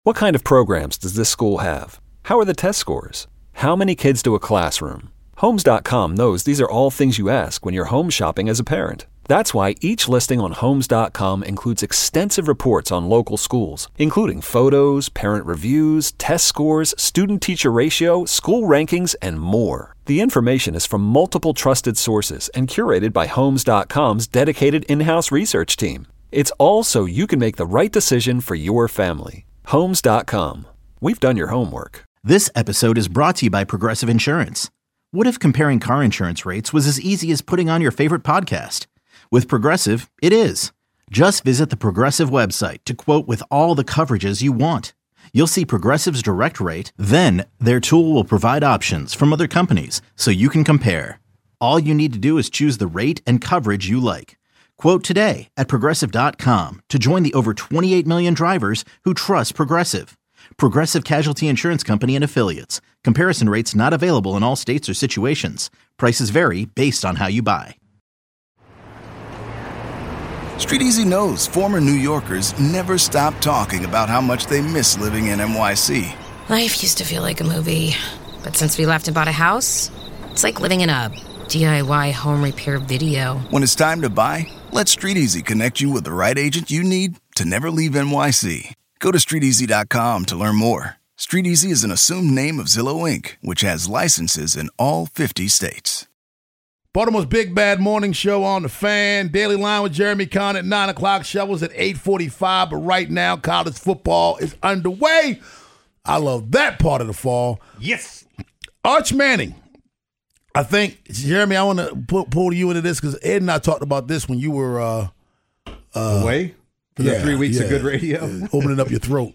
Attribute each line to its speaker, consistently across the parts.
Speaker 1: What kind of programs does this school have? How are the test scores? How many kids do a classroom? Homes.com knows these are all things you ask when you're home shopping as a parent. That's why each listing on Homes.com includes extensive reports on local schools, including photos, parent reviews, test scores, student-teacher ratio, school rankings, and more. The information is from multiple trusted sources and curated by Homes.com's dedicated in-house research team. It's all so you can make the right decision for your family. Homes.com. We've done your homework.
Speaker 2: This episode is brought to you by Progressive Insurance. What if comparing car insurance rates was as easy as putting on your favorite podcast? With Progressive, it is. Just visit the Progressive website to quote with all the coverages you want. You'll see Progressive's direct rate, then their tool will provide options from other companies so you can compare. All you need to do is choose the rate and coverage you like. Quote today at Progressive.com to join the over 28 million drivers who trust Progressive. Progressive Casualty Insurance Company and Affiliates. Comparison rates not available in all states or situations. Prices vary based on how you buy.
Speaker 3: Street Easy knows former New Yorkers never stop talking about how much they miss living in NYC.
Speaker 4: Life used to feel like a movie, but since we left and bought a house, it's like living in a DIY home repair video.
Speaker 3: When it's time to buy, let Street Easy connect you with the right agent you need to never leave NYC. Go to StreetEasy.com to learn more. Street Easy is an assumed name of Zillow Inc., which has licenses in all 50 states.
Speaker 5: Baltimore's Big Bad Morning Show on the Fan. Daily Line with Jeremy Conn at 9 o'clock. Shovels at 8:45. But right now, college football is underway. I love that part of the fall.
Speaker 6: Yes.
Speaker 5: Arch Manning. I think, Jeremy, I want to pull you into this because Ed and I talked about this when you were
Speaker 6: away for the 3 weeks of good radio.
Speaker 5: Opening up your throat.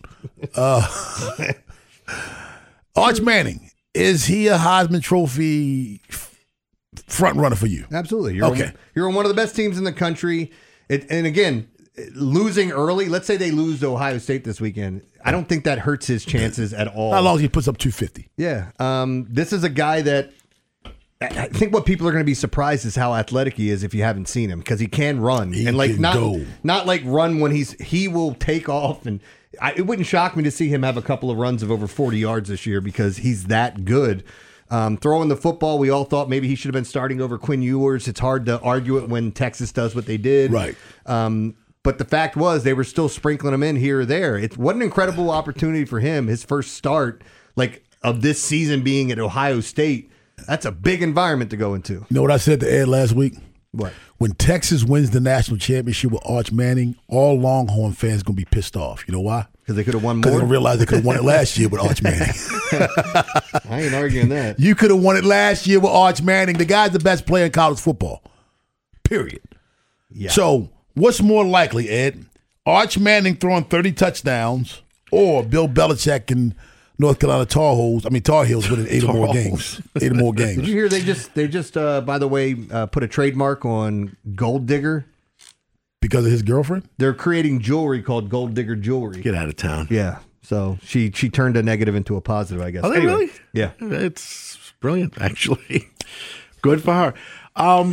Speaker 5: Arch Manning, is he a Heisman Trophy front runner for you?
Speaker 6: Absolutely. You're on one of the best teams in the country. And again, losing early, let's say they lose to Ohio State this weekend, I don't think that hurts his chances at all.
Speaker 5: How long as he puts up 250?
Speaker 6: Yeah. This is a guy that I think what people are going to be surprised is how athletic he is if you haven't seen him, because he can run. Not like run when he will take off. And it wouldn't shock me to see him have a couple of runs of over 40 yards this year because he's that good. Throwing the football, we all thought maybe he should have been starting over Quinn Ewers. It's hard to argue it when Texas does what they did.
Speaker 5: Right.
Speaker 6: But the fact was they were still sprinkling him in here or there. What an incredible opportunity for him. His first start of this season being at Ohio State. That's a big environment to go into.
Speaker 5: You know what I said to Ed last week?
Speaker 6: What?
Speaker 5: When Texas wins the national championship with Arch Manning, all Longhorn fans going to be pissed off. You know why?
Speaker 6: Because they could have won more?
Speaker 5: Because they realize they could have won it last year with Arch Manning.
Speaker 6: I ain't arguing that.
Speaker 5: You could have won it last year with Arch Manning. The guy's the best player in college football. Period.
Speaker 6: Yeah.
Speaker 5: So what's more likely, Ed? Arch Manning throwing 30 touchdowns or Bill Belichick and North Carolina Tar Heels winning 8 or more games. 8 or more games.
Speaker 6: Did you hear they just by the way, put a trademark on Gold Digger?
Speaker 5: Because of his girlfriend?
Speaker 6: They're creating jewelry called Gold Digger jewelry.
Speaker 7: Get out of town.
Speaker 6: Yeah. So she turned a negative into a positive, I guess.
Speaker 7: Oh, anyway, really?
Speaker 6: Yeah.
Speaker 7: It's brilliant, actually. Good for her.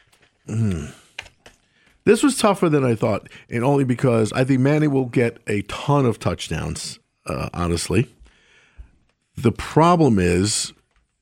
Speaker 7: This was tougher than I thought, and only because I think Manning will get a ton of touchdowns, honestly. The problem is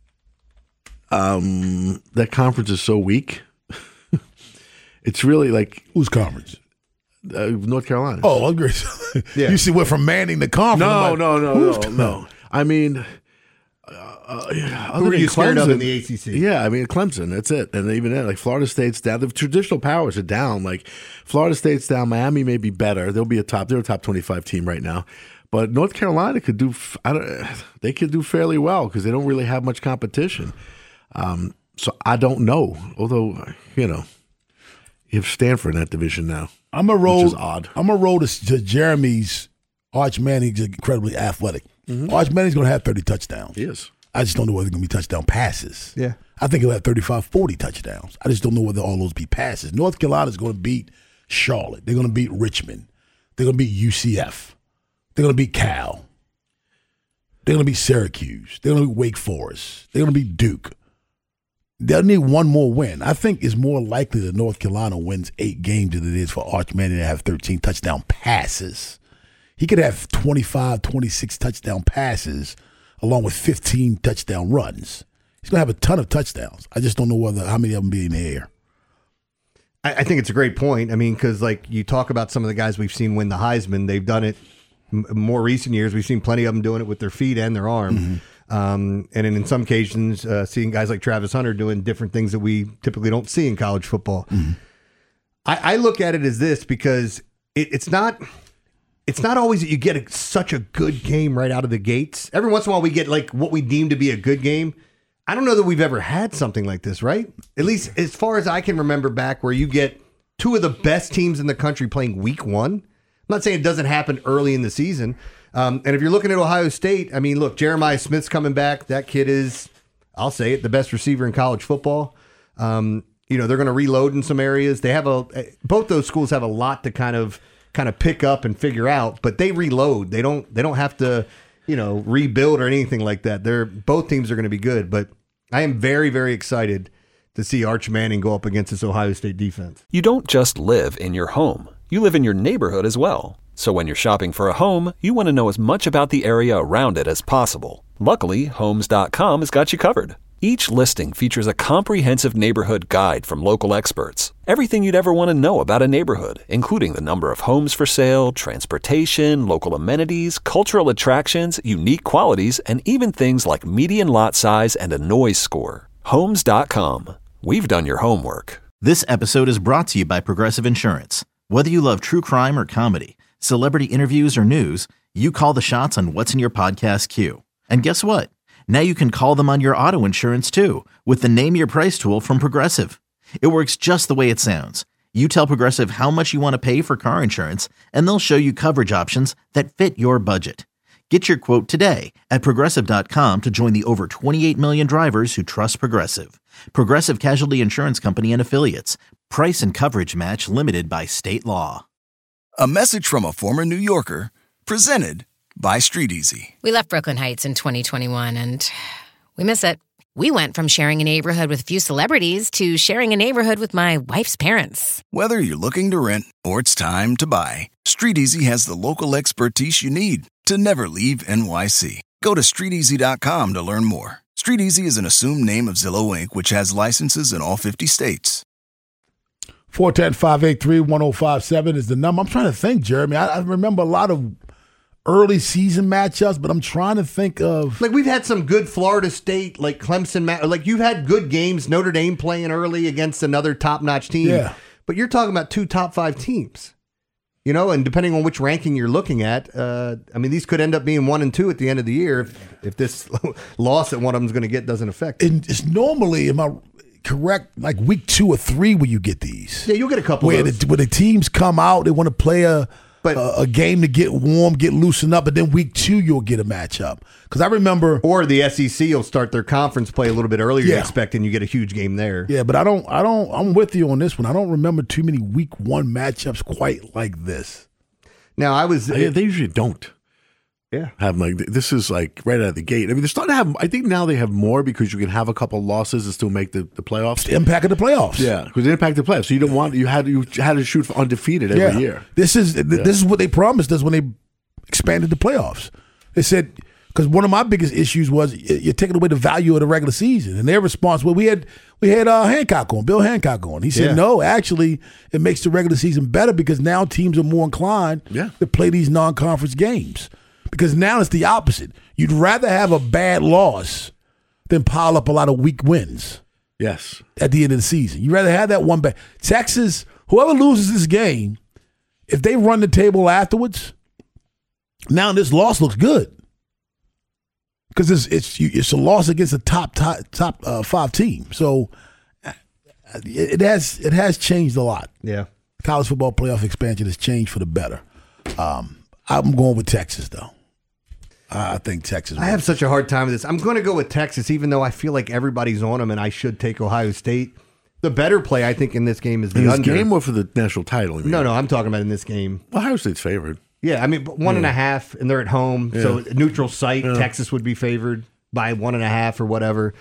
Speaker 7: that conference is so weak. It's really like...
Speaker 5: Whose conference?
Speaker 7: North Carolina.
Speaker 5: Oh, I'm great. Yeah. You see, we're from Manning to conference.
Speaker 7: No. I mean...
Speaker 6: who are you scared of in the ACC?
Speaker 7: Yeah, I mean, Clemson, that's it. And even then, Florida State's down. The traditional powers are down. Florida State's down. Miami may be better. They're a top 25 team right now. But North Carolina could do fairly well because they don't really have much competition. So I don't know. Although, you have Stanford in that division now. Which is odd.
Speaker 5: I'm going to roll to Jeremy's Arch Manning's incredibly athletic. Mm-hmm. Arch Manning's going to have 30 touchdowns.
Speaker 7: He is.
Speaker 5: I just don't know whether they're going to be touchdown passes.
Speaker 6: Yeah.
Speaker 5: I think he'll have 35, 40 touchdowns. I just don't know whether all those be passes. North Carolina's going to beat Charlotte. They're going to beat Richmond. They're going to beat UCF. They're going to beat Cal. They're going to beat Syracuse. They're going to beat Wake Forest. They're going to beat Duke. They'll need one more win. I think it's more likely that North Carolina wins 8 games than it is for Arch Manning to have 13 touchdown passes. he could have 25, 26 touchdown passes along with 15 touchdown runs. He's going to have a ton of touchdowns. I just don't know how many of them be in the air.
Speaker 6: I think it's a great point. I mean, because like you talk about some of the guys we've seen win the Heisman, they've done it more recent years. We've seen plenty of them doing it with their feet and their arm. Mm-hmm. And in some occasions, seeing guys like Travis Hunter doing different things that we typically don't see in college football. Mm-hmm. I look at it as this because it's not always that you get such a good game right out of the gates. Every once in a while we get like what we deem to be a good game. I don't know that we've ever had something like this, right? At least as far as I can remember back, where you get two of the best teams in the country playing week one. I'm not saying it doesn't happen early in the season. And if you're looking at Ohio State, I mean, look, Jeremiah Smith's coming back. That kid is, I'll say it, the best receiver in college football. They're going to reload in some areas. They have both those schools have a lot to kind of pick up and figure out, but they reload. They don't have to, rebuild or anything like that. Both teams are going to be good, but I am very, very excited to see Arch Manning go up against this Ohio State defense.
Speaker 1: You don't just live in your home. You live in your neighborhood as well. So when you're shopping for a home, you want to know as much about the area around it as possible. Luckily, Homes.com has got you covered. Each listing features a comprehensive neighborhood guide from local experts. Everything you'd ever want to know about a neighborhood, including the number of homes for sale, transportation, local amenities, cultural attractions, unique qualities, and even things like median lot size and a noise score. Homes.com. We've done your homework.
Speaker 2: This episode is brought to you by Progressive Insurance. Whether you love true crime or comedy, celebrity interviews or news, you call the shots on what's in your podcast queue. And guess what? Now you can call them on your auto insurance too with the Name Your Price tool from Progressive. It works just the way it sounds. You tell Progressive how much you want to pay for car insurance, and they'll show you coverage options that fit your budget. Get your quote today at Progressive.com to join the over 28 million drivers who trust Progressive. Progressive Casualty Insurance Company and Affiliates. Price and coverage match limited by state law.
Speaker 3: A message from a former New Yorker, presented by Street Easy.
Speaker 4: We left Brooklyn Heights in 2021, and we miss it. We went from sharing a neighborhood with a few celebrities to sharing a neighborhood with my wife's parents.
Speaker 3: Whether you're looking to rent or it's time to buy, Street Easy has the local expertise you need to never leave NYC. Go to StreetEasy.com to learn more. Street Easy is an assumed name of Zillow Inc., which has licenses in all 50 states.
Speaker 5: 410-583-1057 is the number. I'm trying to think, Jeremy. I remember a lot of early season matchups, but I'm trying to think of...
Speaker 6: Like, we've had some good Florida State, like Clemson, like you've had good games, Notre Dame playing early against another top-notch team.
Speaker 5: Yeah.
Speaker 6: But you're talking about two top 5 teams, and depending on which ranking you're looking at, these could end up being 1 and 2 at the end of the year if this loss that one of them's going to get doesn't affect it.
Speaker 5: It's normally, am I correct, like week 2 or 3 where you get these?
Speaker 6: Yeah, you'll get a couple
Speaker 5: where
Speaker 6: of those.
Speaker 5: Where the teams come out, they want to play a game to get warm, get loosened up, but then week 2 you'll get a matchup. Because I remember,
Speaker 6: or the SEC will start their conference play a little bit earlier than expected, and you get a huge game there.
Speaker 5: Yeah, but I'm with you on this one. I don't remember too many week 1 matchups quite like this.
Speaker 6: Now
Speaker 7: they usually don't.
Speaker 6: Yeah,
Speaker 7: have like this is like right out of the gate. I mean, they're starting to have. I think now they have more because you can have a couple losses and still make the playoffs.
Speaker 5: The impact of the playoffs.
Speaker 7: Yeah, because the impact of the playoffs. So you had to shoot for undefeated every year.
Speaker 5: This is what they promised us when they expanded the playoffs. They said, because one of my biggest issues was you're taking away the value of the regular season, and their response was we had Bill Hancock on. He said no, actually it makes the regular season better because now teams are more inclined to play these non-conference games. Because now it's the opposite. You'd rather have a bad loss than pile up a lot of weak wins.
Speaker 7: Yes.
Speaker 5: At the end of the season. You'd rather have that one bad. Texas, whoever loses this game, if they run the table afterwards, now this loss looks good. Because it's a loss against a top 5 team. So it has changed a lot.
Speaker 6: Yeah.
Speaker 5: College football playoff expansion has changed for the better. I'm going with Texas, though. I think Texas.
Speaker 6: I have such a hard time with this. I'm going to go with Texas, even though I feel like everybody's on them, and I should take Ohio State. The better play, I think, in this game is the under.
Speaker 7: In this game or for the national title?
Speaker 6: No, I'm talking about in this game.
Speaker 7: Ohio State's favored.
Speaker 6: Yeah, 1.5, and they're at home, so neutral site. Texas would be favored by 1.5 or whatever.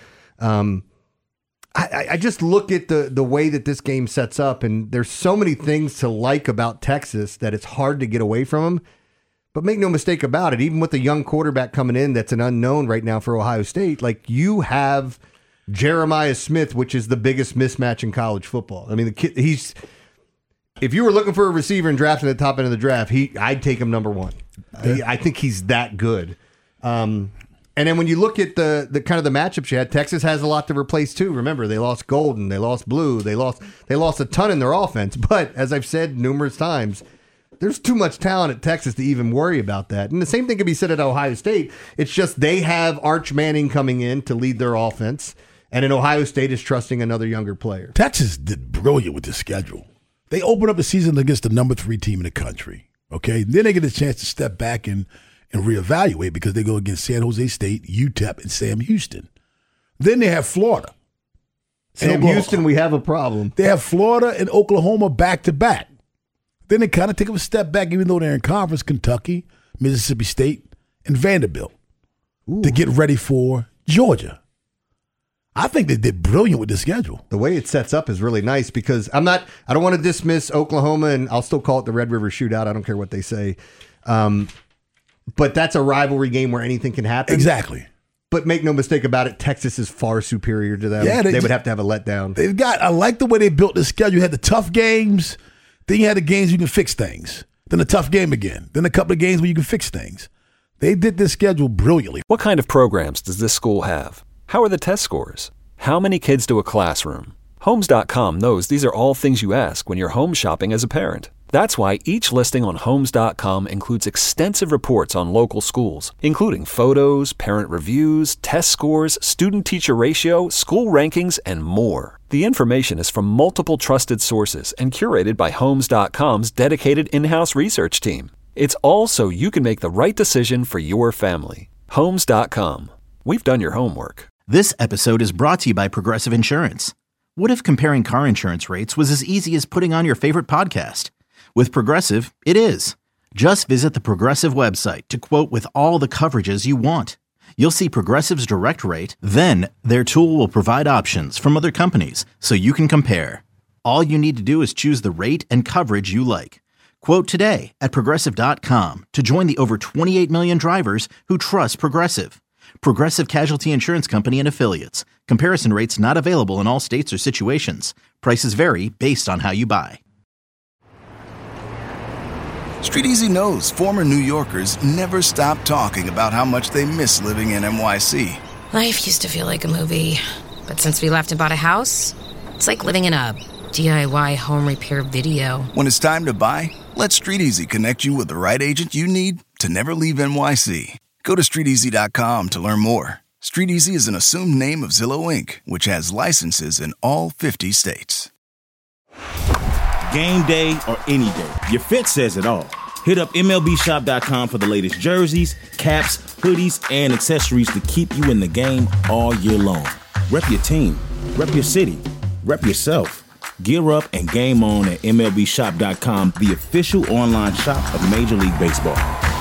Speaker 6: I just look at the way that this game sets up, and there's so many things to like about Texas that it's hard to get away from them. But make no mistake about it, even with a young quarterback coming in that's an unknown right now for Ohio State, like you have Jeremiah Smith, which is the biggest mismatch in college football. I mean, the kid, if you were looking for a receiver and drafting at the top end of the draft, I'd take him number one. I think he's that good. And then when you look at the kind of the matchups you had, Texas has a lot to replace too. Remember, they lost Golden, they lost Blue, they lost a ton in their offense. But as I've said numerous times, there's too much talent at Texas to even worry about that. And the same thing can be said at Ohio State. It's just they have Arch Manning coming in to lead their offense, and then Ohio State is trusting another younger player.
Speaker 5: Texas did brilliant with the schedule. They opened up the season against the number 3 team in the country. Okay, then they get a chance to step back and reevaluate because they go against San Jose State, UTEP, and Sam Houston. Then they have Florida.
Speaker 6: Sam Houston, we have a problem.
Speaker 5: They have Florida and Oklahoma back-to-back. Then they kind of take a step back, even though they're in conference, Kentucky, Mississippi State, and Vanderbilt, to get ready for Georgia. I think they did brilliant with the schedule.
Speaker 6: The way it sets up is really nice because I don't want to dismiss Oklahoma, and I'll still call it the Red River Shootout. I don't care what they say. But that's a rivalry game where anything can happen.
Speaker 5: Exactly.
Speaker 6: But make no mistake about it, Texas is far superior to them. Yeah, they would have to have a letdown.
Speaker 5: I like the way they built the schedule. You had the tough games. Then you had the games you can fix things. Then a tough game again. Then a couple of games where you can fix things. They did this schedule brilliantly.
Speaker 1: What kind of programs does this school have? How are the test scores? How many kids do a classroom? Homes.com knows these are all things you ask when you're home shopping as a parent. That's why each listing on Homes.com includes extensive reports on local schools, including photos, parent reviews, test scores, student-teacher ratio, school rankings, and more. The information is from multiple trusted sources and curated by Homes.com's dedicated in-house research team. It's all so you can make the right decision for your family. Homes.com. We've done your homework.
Speaker 2: This episode is brought to you by Progressive Insurance. What if comparing car insurance rates was as easy as putting on your favorite podcast? With Progressive, it is. Just visit the Progressive website to quote with all the coverages you want. You'll see Progressive's direct rate, then their tool will provide options from other companies so you can compare. All you need to do is choose the rate and coverage you like. Quote today at Progressive.com to join the over 28 million drivers who trust Progressive. Progressive Casualty Insurance Company and Affiliates. Comparison rates not available in all states or situations. Prices vary based on how you buy.
Speaker 3: Street Easy knows former New Yorkers never stop talking about how much they miss living in NYC.
Speaker 4: Life used to feel like a movie, but since we left and bought a house, it's like living in a DIY home repair video.
Speaker 3: When it's time to buy, let Street Easy connect you with the right agent you need to never leave NYC. Go to StreetEasy.com to learn more. Street Easy is an assumed name of Zillow Inc., which has licenses in all 50 states.
Speaker 8: Game day or any day, your fit says it all. Hit up MLBshop.com for the latest jerseys, caps, hoodies, and accessories to keep you in the game all year long. Rep your team, rep your city, rep yourself. Gear up and game on at MLBshop.com, the official online shop of Major League Baseball.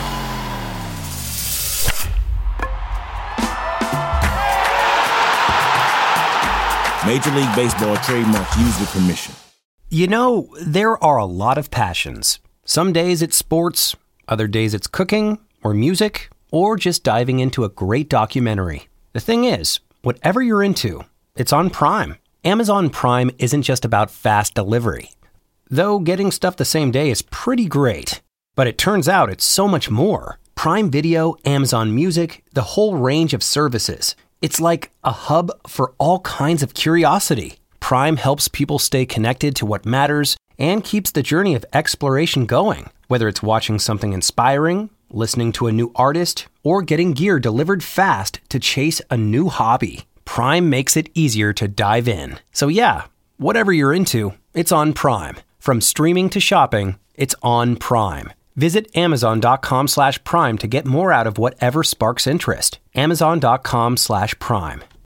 Speaker 8: Major League Baseball trademark used with permission.
Speaker 9: You know, there are a lot of passions. Some days it's sports, other days it's cooking, or music, or just diving into a great documentary. The thing is, whatever you're into, it's on Prime. Amazon Prime isn't just about fast delivery. Though getting stuff the same day is pretty great. But it turns out it's so much more. Prime Video, Amazon Music, the whole range of services. It's like a hub for all kinds of curiosity. Prime helps people stay connected to what matters and keeps the journey of exploration going. Whether it's watching something inspiring, listening to a new artist, or getting gear delivered fast to chase a new hobby, Prime makes it easier to dive in. So yeah, whatever you're into, it's on Prime. From streaming to shopping, it's on Prime. Visit Amazon.com/Prime to get more out of whatever sparks interest. Amazon.com/Prime.